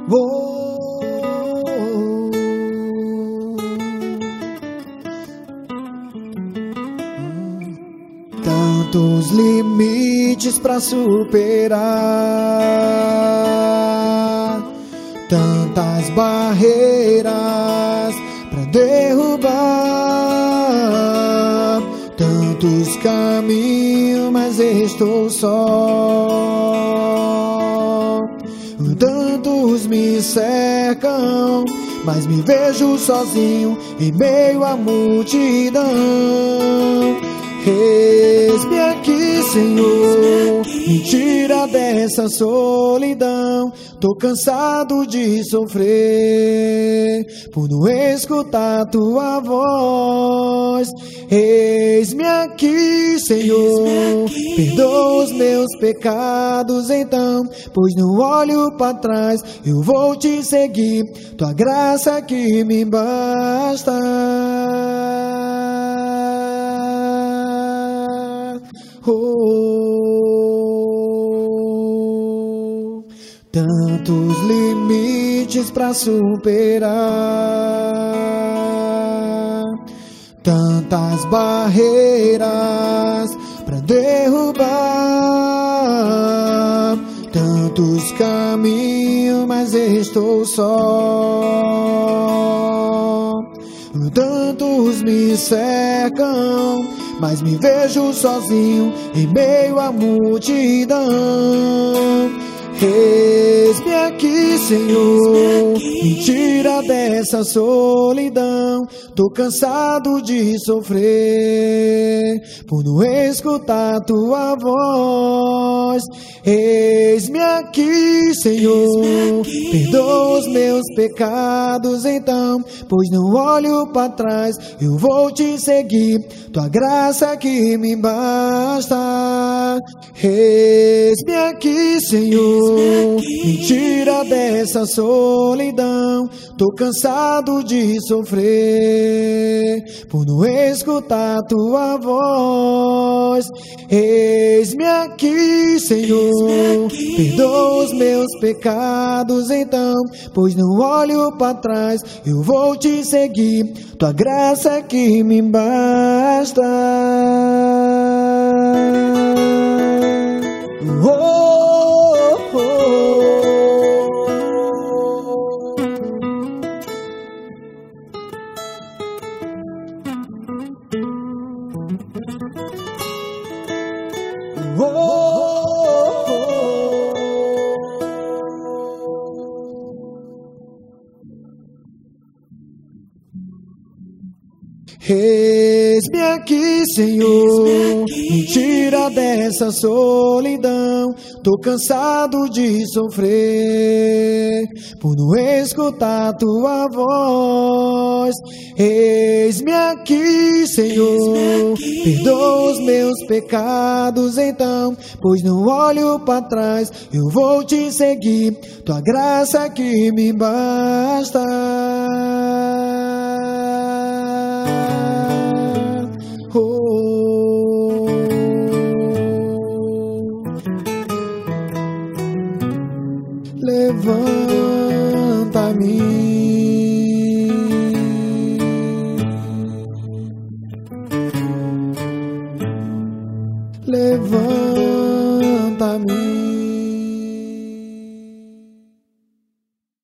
Tantos limites pra superar, tantas barreiras pra derrubar, tantos caminhos, mas estou só. Tantos me cercam, mas me vejo sozinho em meio à multidão. Eis-me aqui, Senhor, me tira dessa solidão. Tô cansado de sofrer por não escutar tua voz. Eis-me aqui, Senhor, perdoa os meus pecados então, pois não olho para trás, eu vou te seguir, tua graça que me basta. Tantos limites pra superar, tantas barreiras pra derrubar, tantos caminhos, mas estou só. Tantos me cercam, mas me vejo sozinho em meio à multidão. Eis-me aqui, Senhor, me tira dessa solidão. Tô cansado de sofrer por não escutar tua voz. Eis-me aqui, Senhor, perdoa os meus pecados então, pois não olho para trás, eu vou te seguir, tua graça que me basta. Eis-me aqui, Senhor, me tira dessa solidão. Tô cansado de sofrer por não escutar tua voz. Eis-me aqui, Senhor, perdoa os meus pecados então, pois não olho para trás, eu vou te seguir, tua graça que me basta. Eis-me aqui, Senhor, me tira dessa solidão. Tô cansado de sofrer por não escutar tua voz. Eis-me aqui, Senhor, perdoa os meus pecados então, pois não olho para trás, eu vou te seguir, tua graça que me basta. Levanta-me, levanta.